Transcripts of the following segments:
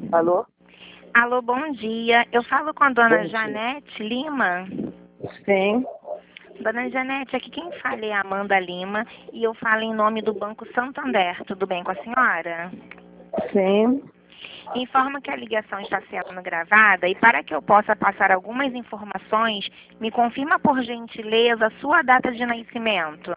Alô? Alô, bom dia. Eu falo com a dona Bom dia. Janete Lima. Sim, Dona Janete, aqui quem fala é a Amanda Lima e eu falo em nome do Banco Santander. Tudo bem com a senhora? sim. Informo que a ligação está sendo gravada e para que eu possa passar algumas informações, me confirma por gentileza a sua data de nascimento.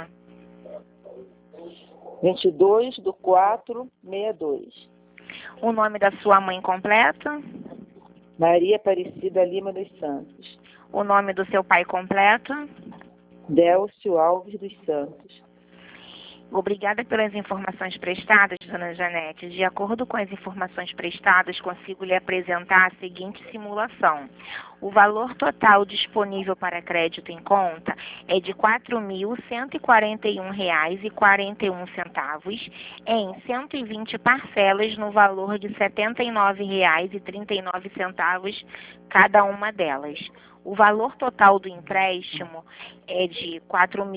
22/4/62. O nome da sua mãe completo, Maria Aparecida Lima dos Santos. o nome do seu pai completo. Délcio Alves dos Santos. Obrigada pelas informações prestadas, dona Janete. De acordo com as informações prestadas, consigo lhe apresentar a seguinte simulação. O valor total disponível para crédito em conta é de R$ 4.141,41 em 120 parcelas no valor de R$ 79,39 cada uma delas. O valor total do empréstimo é de R$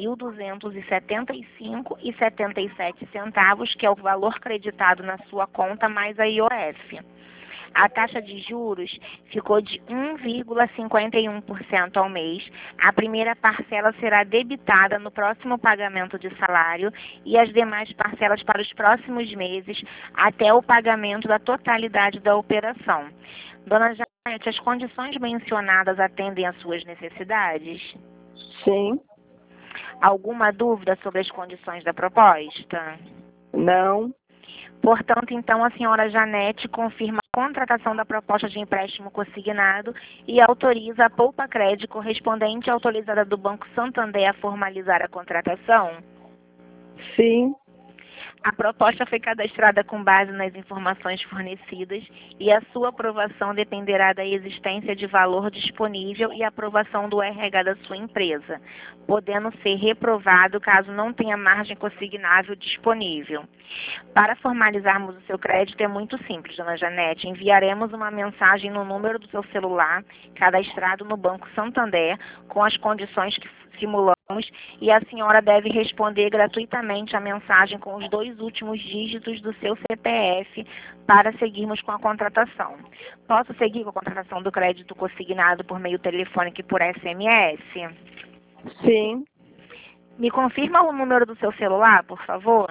4.275,77, que é o valor creditado na sua conta mais a IOF. A taxa de juros ficou de 1,51% ao mês. A primeira parcela será debitada no próximo pagamento de salário e as demais parcelas para os próximos meses até o pagamento da totalidade da operação. Dona Janete, as condições mencionadas atendem às suas necessidades? Sim. Alguma dúvida sobre as condições da proposta? Não. Portanto, então, a senhora Janete confirma a contratação da proposta de empréstimo consignado e autoriza a Poupa Crédito correspondente à autorizada do Banco Santander a formalizar a contratação? Sim. A proposta foi cadastrada com base nas informações fornecidas e a sua aprovação dependerá da existência de valor disponível e aprovação do RH da sua empresa, podendo ser reprovado caso não tenha margem consignável disponível. Para formalizarmos o seu crédito é muito simples, dona Janete. Enviaremos uma mensagem no número do seu celular, cadastrado no Banco Santander, com as condições que simulamos, e a senhora deve responder gratuitamente a mensagem com os 2 últimos dígitos do seu CPF para seguirmos com a contratação. Posso seguir com a contratação do crédito consignado por meio telefônico e por SMS? Sim. Me confirma o número do seu celular, por favor?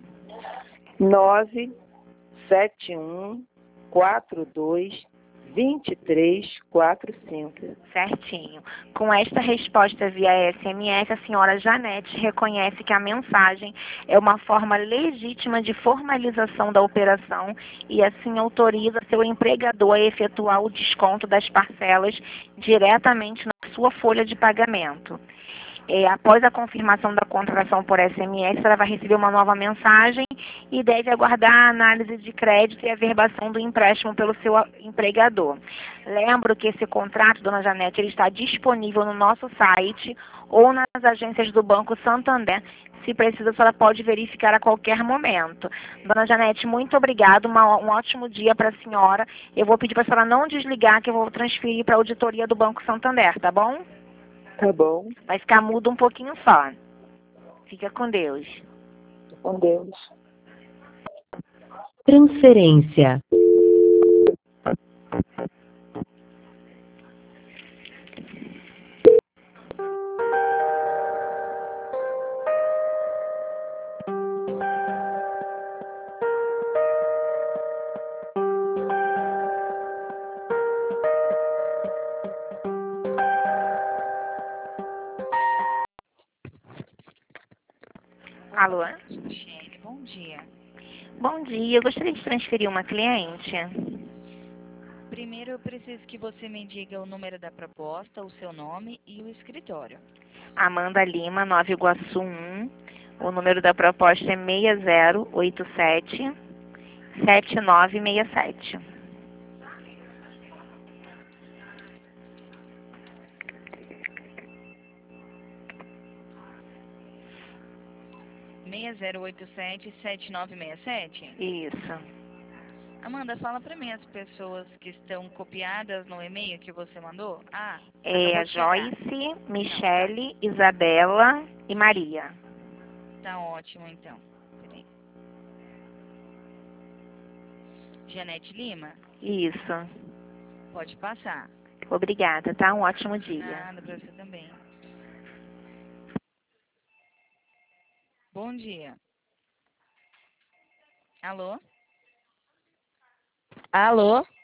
971422345. Certinho. Com esta resposta via SMS, a senhora Janete reconhece que a mensagem é uma forma legítima de formalização da operação e assim autoriza seu empregador a efetuar o desconto das parcelas diretamente na sua folha de pagamento. Após a confirmação da contratação por SMS, ela vai receber uma nova mensagem e deve aguardar a análise de crédito e a verbação do empréstimo pelo seu empregador. Lembro que esse contrato, dona Janete, ele está disponível no nosso site ou nas agências do Banco Santander. Se precisa, a senhora pode verificar a qualquer momento. Dona Janete, muito obrigada. Um ótimo dia para a senhora. Eu vou pedir para a senhora não desligar, que eu vou transferir para a auditoria do Banco Santander, tá bom? Tá bom. Vai ficar mudo um pouquinho só. Fica com Deus. Com Deus. Transferência. Alô? Michele, bom dia. Bom dia, eu gostaria de transferir uma cliente. Primeiro eu preciso que você me diga o número da proposta, o seu nome e o escritório. Amanda Lima, Nova Iguaçu 1. O número da proposta é 6087-7967. Meia 087-7967. Isso. Amanda, fala para mim as pessoas que estão copiadas no e-mail que você mandou. É acabou a de chegar. Joyce, Michele, Isabela e Maria. Tá ótimo, então. Peraí. Janete Lima? Isso. Pode passar. Obrigada, tá? Um ótimo dia. Nada, para você também. Bom dia. Alô? Alô?